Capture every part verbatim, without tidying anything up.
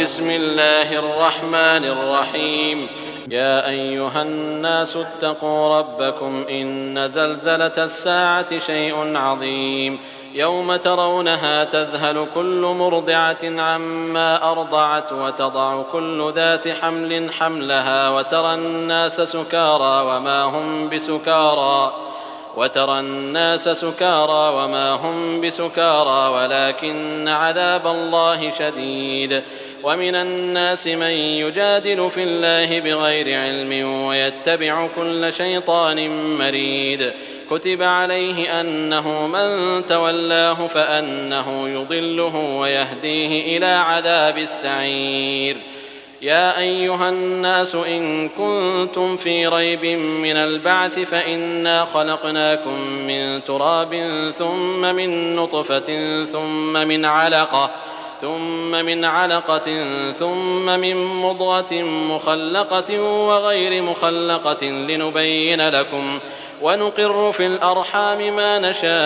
بسم الله الرحمن الرحيم. يا أيها الناس اتقوا ربكم إن زلزلة الساعة شيء عظيم يوم ترونها تذهل كل مرضعة عما أرضعت وتضع كل ذات حمل حملها وترى الناس سكارى وما هم بسكارى وترى الناس سكارى وما هم بسكارى ولكن عذاب الله شديد. ومن الناس من يجادل في الله بغير علم ويتبع كل شيطان مريد. كتب عليه أنه من تولاه فأنه يضله ويهديه إلى عذاب السعير. يا أيها الناس إن كنتم في ريب من البعث فإنا خلقناكم من تراب ثم من نطفة ثم من علقة ثم من علقة ثم من مضغة مخلقة وغير مخلقة لنبين لكم ونقر في الأرحام ما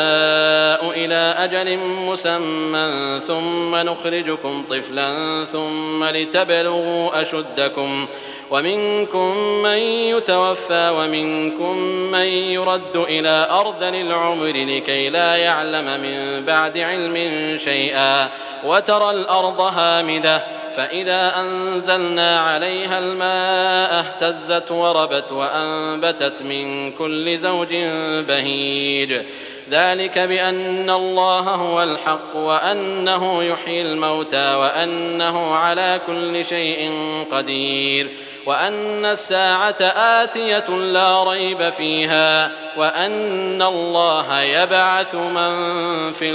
نشاء إلى أجل مسمى ثم نخرجكم طفلا ثم لتبلغوا أشدكم ومنكم من يتوفى ومنكم من يرد إلى أرذل العمر لكي لا يعلم من بعد علم شيئا. وترى الأرض هامدة فإذا أنزلنا عليها الماء اهتزت وربت وأنبتت من كل زوج بهيج. ذلك بأن الله هو الحق وأنه يحيي الموتى وأنه على كل شيء قدير وأن الساعة آتية لا ريب فيها وأن الله يبعث من في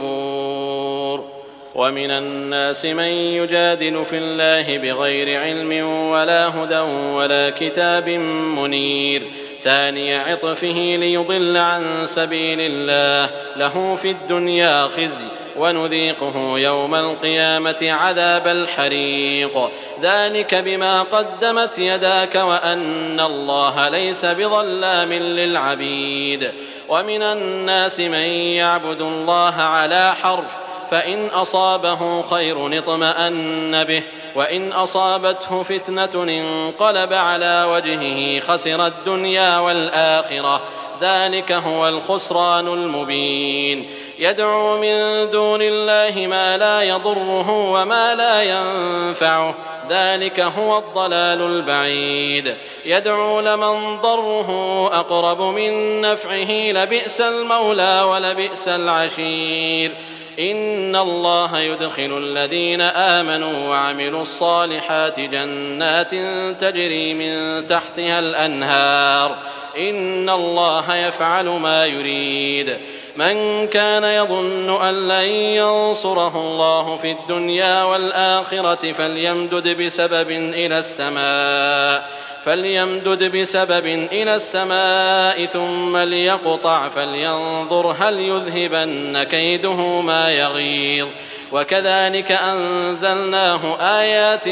القبور. ومن الناس من يجادل في الله بغير علم ولا هدى ولا كتاب منير. ثاني عطفه ليضل عن سبيل الله له في الدنيا خزي ونذيقه يوم القيامة عذاب الحريق. ذلك بما قدمت يداك وأن الله ليس بظلام للعبيد. ومن الناس من يعبد الله على حرف فإن أصابه خير اطمأن به وإن أصابته فتنة انقلب على وجهه خسر الدنيا والآخرة. ذلك هو الخسران المبين. يدعو من دون الله ما لا يضره وما لا ينفعه ذلك هو الضلال البعيد. يدعو لمن ضره أقرب من نفعه لبئس المولى ولبئس العشير. إن الله يدخل الذين آمنوا وعملوا الصالحات جنات تجري من تحتها الأنهار إن الله يفعل ما يريد. من كان يظن أن لن ينصره الله في الدنيا والآخرة فليمدد بسبب إلى السماء فليمدد بسبب إلى السماء ثم ليقطع فلينظر هل يذهبن كيده ما يغيظ. وكذلك أنزلناه آيات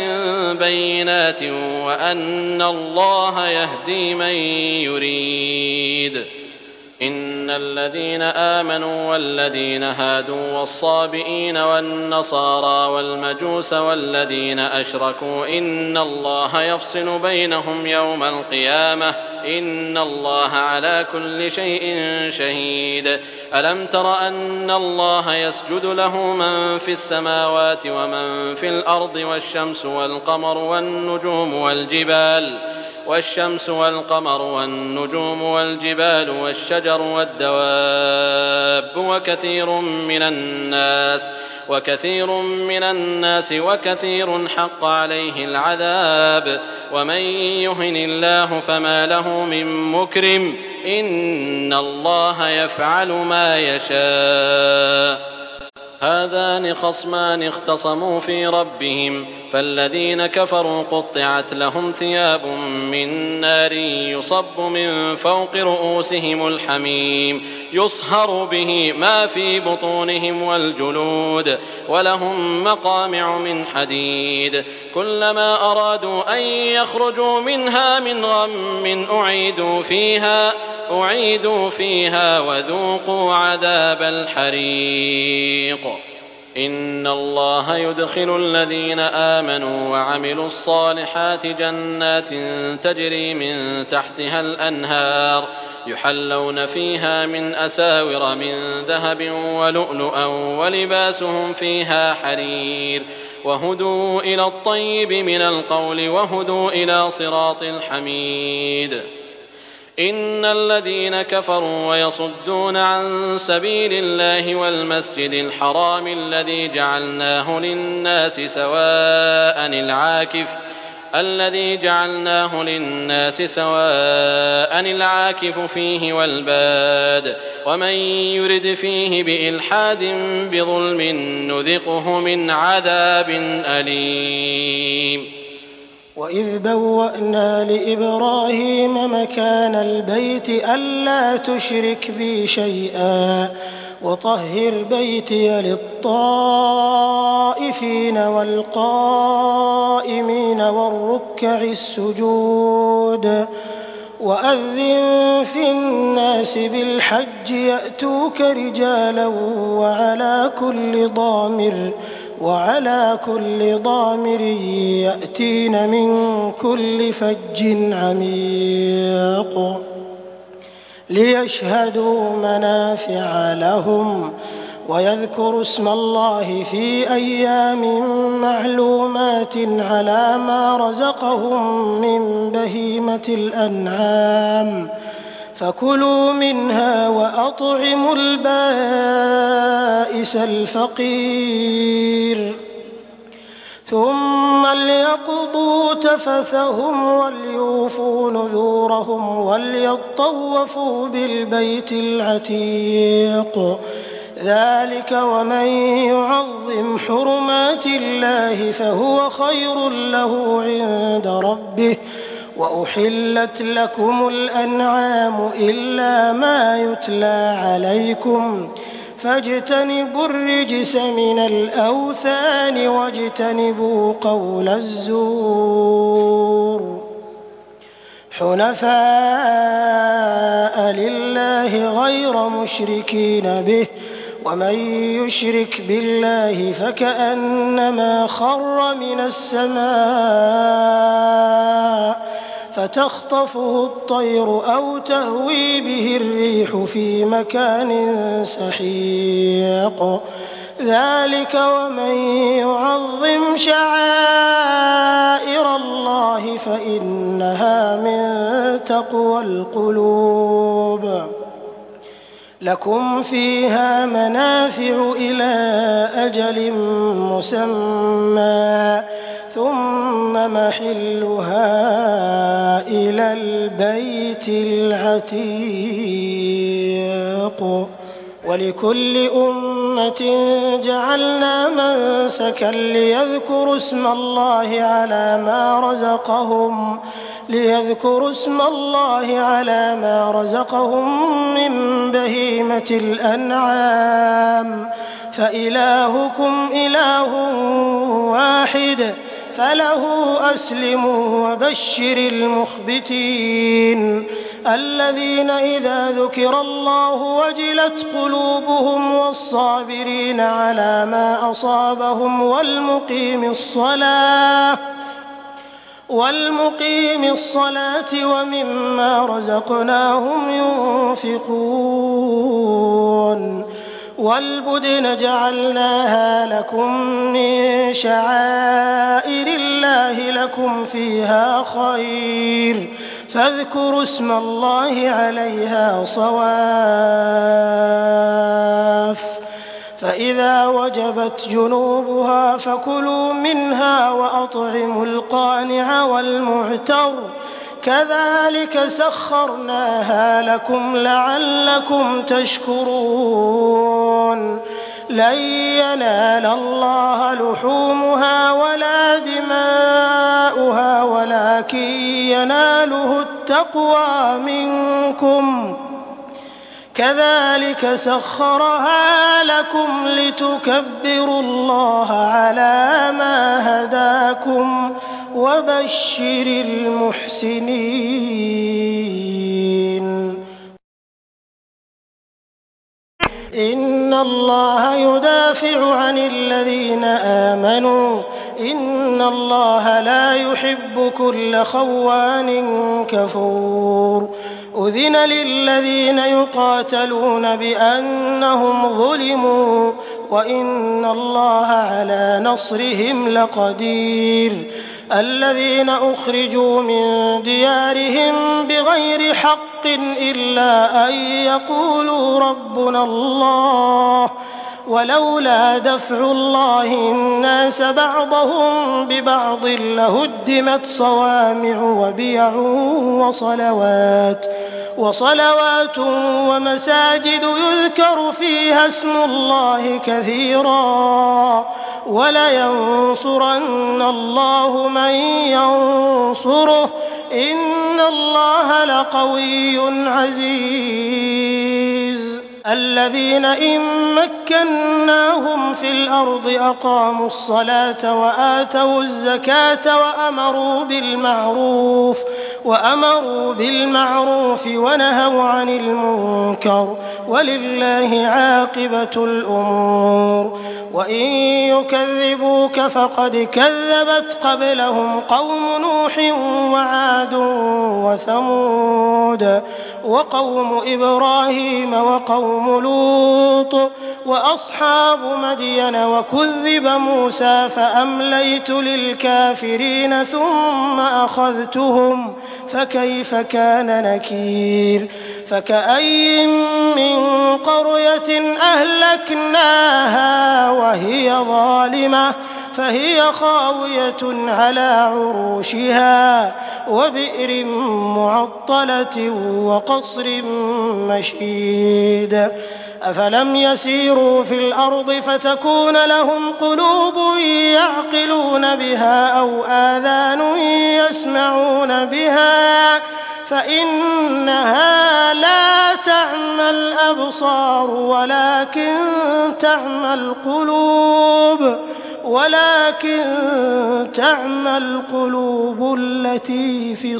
بينات وأن الله يهدي من يريد. إن الذين آمنوا والذين هادوا والصابئين والنصارى والمجوس والذين أشركوا إن الله يفصل بينهم يوم القيامة إن الله على كل شيء شهيد. ألم تر أن الله يسجد له من في السماوات ومن في الأرض والشمس والقمر والنجوم والجبال والشمس والقمر والنجوم والجبال والشجر والدواب وكثير من الناس وكثير من الناس وكثير حق عليه العذاب. ومن يهن الله فما له من مكرم إن الله يفعل ما يشاء. هذان خصمان اختصموا في ربهم فالذين كفروا قطعت لهم ثياب من نار يصب من فوق رؤوسهم الحميم يصهر به ما في بطونهم والجلود ولهم مقامع من حديد. كلما أرادوا أن يخرجوا منها من غم أعيدوا فيها أعيدوا فيها وذوقوا عذاب الحريق. إن الله يدخل الذين آمنوا وعملوا الصالحات جنات تجري من تحتها الأنهار يحلون فيها من أساور من ذهب ولؤلؤا ولباسهم فيها حرير وهدوا إلى الطيب من القول وهدوا إلى صراط الحميد. إن الذين كفروا ويصدون عن سبيل الله والمسجد الحرام الذي جعلناه للناس سواء العاكف الذي جعلناه للناس سواء العاكف فيه والباد ومن يرد فيه بإلحاد بظلم نذقه من عذاب أليم. وإذ بوأنا لإبراهيم مكان البيت ألا تشرك بي شيئا وطهر بيتي للطائفين والقائمين والركع السجود وأذن في الناس بالحج يأتوك رجالا وعلى كل ضامر وعلى كل ضامر يأتين من كل فج عميق ليشهدوا منافع لهم ويذكروا اسم الله في أيام معلومات على ما رزقهم من بهيمة الأنعام فكلوا منها وأطعموا البائس الفقير ثم ليقضوا تفثهم وليوفوا نذورهم وليطوفوا بالبيت العتيق ذلك ومن يعظم حرمات الله فهو خير له عند ربه وأحلت لكم الأنعام إلا ما يتلى عليكم فاجتنبوا الرجس من الأوثان واجتنبوا قول الزور حنفاء لله غير مشركين به ومن يشرك بالله فكأنما خر من السماء فتخطفه الطير أو تهوي به الريح في مكان سحيق ذلك ومن يعظم شعائر الله فإنها من تقوى القلوب لكم فيها منافع إلى أجل مسمى ثم محلها إلى البيت العتيق ولكل أمة جعلنا منسكا ليذكروا اسم الله على ما رزقهم ليذكروا اسم الله على ما رزقهم من بهيمة الأنعام فإلهكم إله واحد فله أسلموا وبشر المخبتين الذين إذا ذكر الله وجلت قلوبهم والصابرين على ما أصابهم والمقيم الصلاة والمقيم الصلاة ومما رزقناهم ينفقون والبدن جعلناها لكم من شعائر الله لكم فيها خير فاذكروا اسم الله عليها صواف فإذا وجبت جنوبها فكلوا منها وأطعموا القانع والمعتر كذلك سخرناها لكم لعلكم تشكرون لن ينال الله لحومها ولا دماؤها ولكن يناله التقوى منكم كذلك سخرها لكم لتكبروا الله على ما هداكم وبشر المحسنين إن الله يدافع عن الذين آمنوا إن الله لا يحب كل خوان كفور أذن للذين يقاتلون بأنهم ظلموا وإن الله على نصرهم لقدير الذين أخرجوا من ديارهم بغير حق إلا أن يقولوا ربنا الله ولولا دفع الله الناس بعضهم ببعض لهدمت صوامع وبيع وصلوات وصلوات ومساجد يذكر فيها اسم الله كثيرا ولينصرن الله من ينصره إن الله لقوي عزيز الذين إن مكناهم في الأرض أقاموا الصلاة وآتوا الزكاة وأمروا بالمعروف وأمروا بالمعروف ونهوا عن المنكر ولله عاقبة الأمور وإن يكذبوك فقد كذبت قبلهم قوم نوح وعاد وثمود وقوم إبراهيم وقوم لوط وأصحاب مدين وكذب موسى فأمليت للكافرين ثم أخذتهم فكيف كان نكير فكأي من قرية أهلكناها وهي ظالمة فهي خاوية على عروشها وبئر معطلة وقصر مشيد أفلم يسيروا في الأرض فتكون لهم قلوب يعقلون بها أو آذان يسمعون بها فإنها لا تعمى الأبصار ولكن تعمى القلوب ولكن تعمى القلوب التي في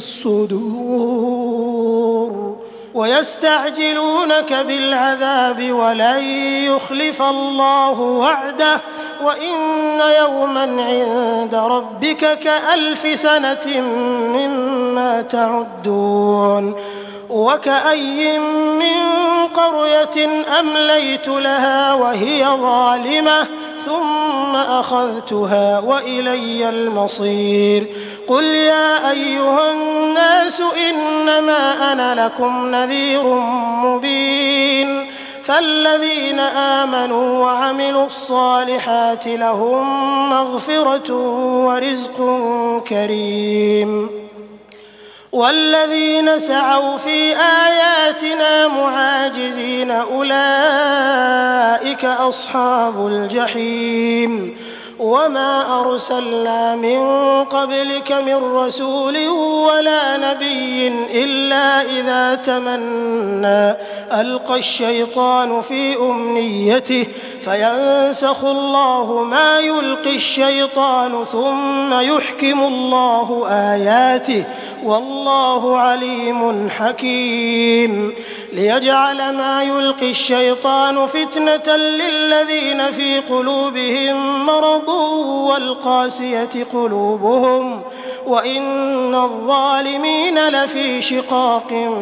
الصدور ويستعجلونك بالعذاب ولن يخلف الله وعده وإن يوما عند ربك كألف سنة مما تعدون وكأي من قرية أمليت لها وهي ظالمة ثم أخذتها وإلي المصير قل يا أيها الناس إنما أنا لكم نذير مبين فالذين آمنوا وعملوا الصالحات لهم مغفرة ورزق كريم والذين سعوا في آياتنا معاجزين أولئك أصحاب الجحيم وما أرسلنا من قبلك من رسول ولا نبي إلا إذا تمنى ألقى الشيطان في أمنيته فينسخ الله ما يلقي الشيطان ثم يحكم الله آياته والله عليم حكيم ليجعل ما يلقي الشيطان فتنة للذين في قلوبهم مرض والقاسية قلوبهم وإن الظالمين لفي شقاق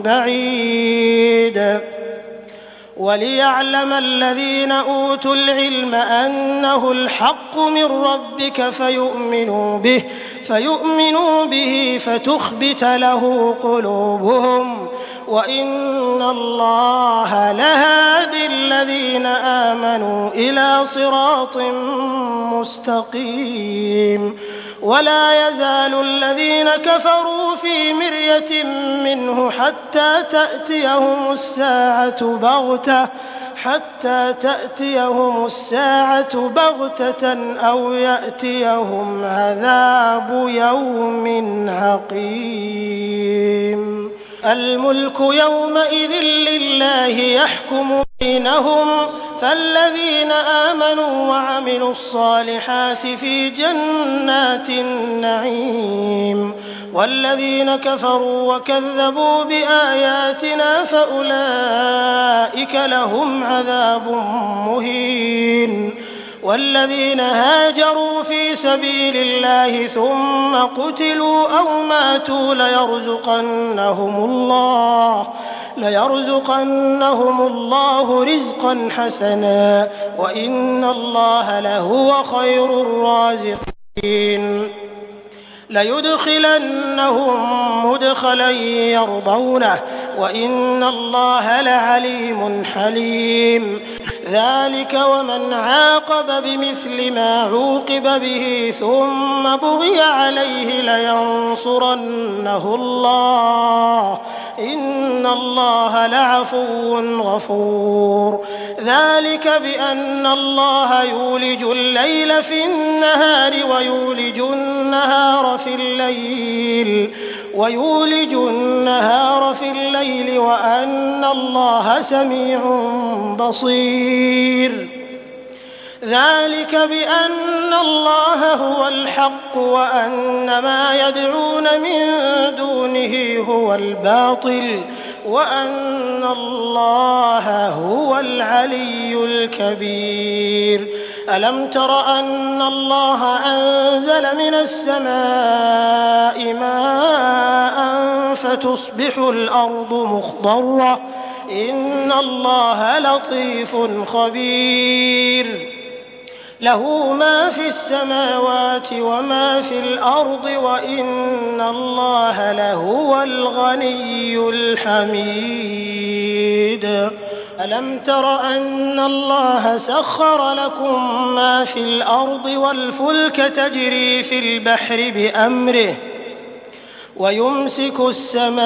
بعيد وليعلم الذين أوتوا العلم أنه الحق من ربك فيؤمنوا به فيؤمنوا به فتخبت له قلوبهم وإن الله لهادي الذين آمنوا إلى صراط مستقيم ولا يزال الذين كفروا في مرية منه حتى تأتيهم الساعة بغتة حتى تأتيهم الساعة بغتة أو يأتيهم عذاب يوم عقيم الملك يومئذ لله يحكم بينهم فالذين آمنوا وعملوا الصالحات في جنات النعيم والذين كفروا وكذبوا بآياتنا فأولئك لهم عذاب مهين والذين هاجروا في سبيل الله ثم قتلوا أو ماتوا ليرزقنهم الله ليرزقنهم الله رزقا حسنا وإن الله لهو خير الرازقين ليدخلنهم مدخلا يرضونه وإن الله لعليم حليم ذلك ومن عاقب بمثل ما عوقب به ثم بغي عليه لينصرنه الله إن الله لعفو غفور ذلك بأن الله يولج الليل في النهار ويولج النهار في الليل ويولج النهار في الليل وأن الله سميع بصير ذلك بأن الله هو الحق وأن ما يدعون من دونه هو الباطل وأن الله هو العلي الكبير ألم تر أن الله أنزل من السماء ماء فتصبح الأرض مخضرة إن الله لطيف خبير له ما في السماوات وما في الأرض وإن الله لهو الغني الحميد ألم تر أن الله سخر لكم ما في الأرض والفلك تجري في البحر بأمره ويمسك السماء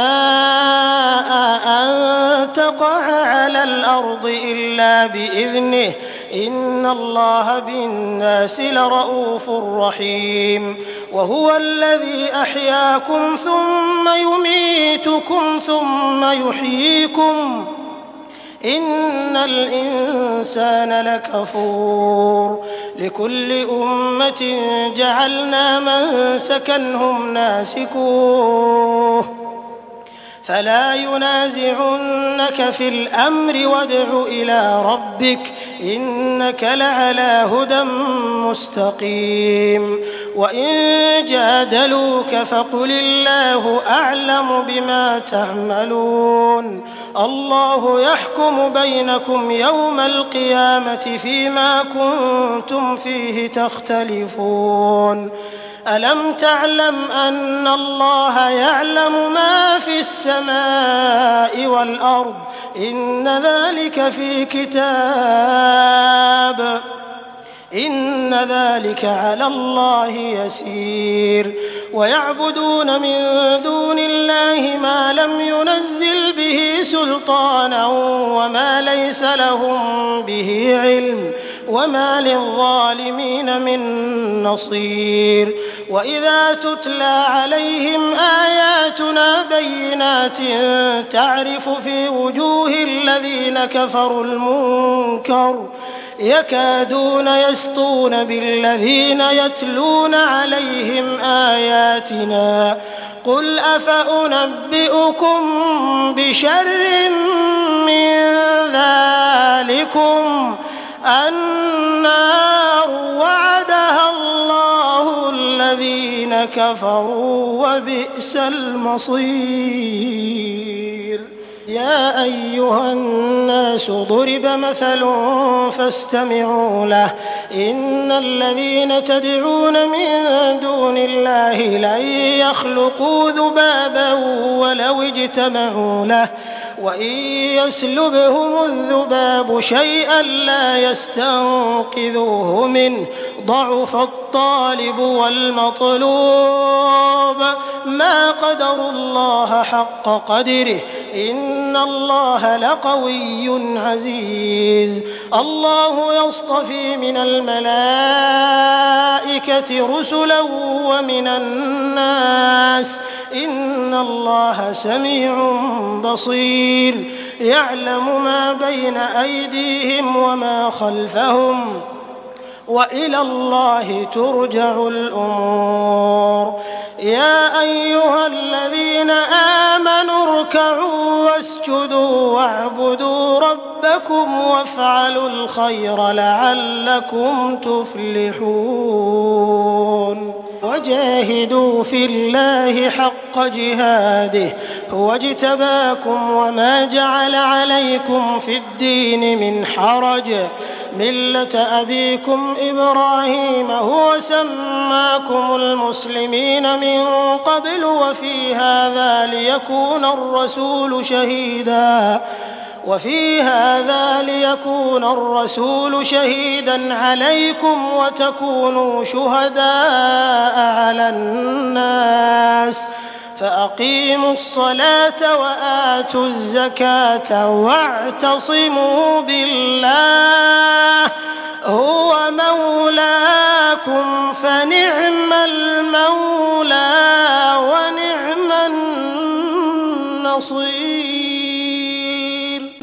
أن تقع على الأرض إلا بإذنه إن الله بالناس لرءوف رحيم وهو الذي أحياكم ثم يميتكم ثم يحييكم إن الإنسان لكفور لكل أمة جعلنا منسكا هم ناسكوه فلا ينازعنك في الأمر وادع إلى ربك إنك لعلى هدى مستقيم وإن جادلوك فقل الله أعلم بما تعملون الله يحكم بينكم يوم القيامة فيما كنتم فيه تختلفون ألم تعلم أن الله يعلم ما في السماء والأرض إن ذلك في كتاب إن ذلك على الله يسير ويعبدون من دون الله ما لم ينزل به سلطانا وما ليس لهم به علم وما للظالمين من نصير وإذا تتلى عليهم آياتنا بينات تعرف في وجوه الذين كفروا المنكر يكادون يسطون بالذين يتلون عليهم آياتنا قل أفأنبئكم بشر من ذلكم النار وعدها الله الذين كفروا وبئس المصير يا أيها الناس ضرب مثل فاستمعوا له إن الذين تدعون من دون الله لن يخلقوا ذبابا ولو اجتمعوا له وإن يسلبهم الذباب شيئا لا يستنقذوه منه ضعف الطالب والمطلوب ما قدروا الله حق قدره إن الله لقوي عزيز الله يصطفي من الملائكة رسلا ومن الناس إن الله سميع بصير يعلم ما بين أيديهم وما خلفهم وإلى الله ترجع الأمور يا أيها الذين آمنوا اركعوا واسجدوا واعبدوا ربكم وافعلوا الخير لعلكم تفلحون وجاهدوا في الله حق جهاده هو اجتباكم وما جعل عليكم في الدين من حرج ملة أبيكم إبراهيم هو سماكم المسلمين من قبل وفي هذا ليكون الرسول شهيدا وفي هذا ليكون الرسول شهيدا عليكم وتكونوا شهداء على الناس فأقيموا الصلاة وآتوا الزكاة واعتصموا بالله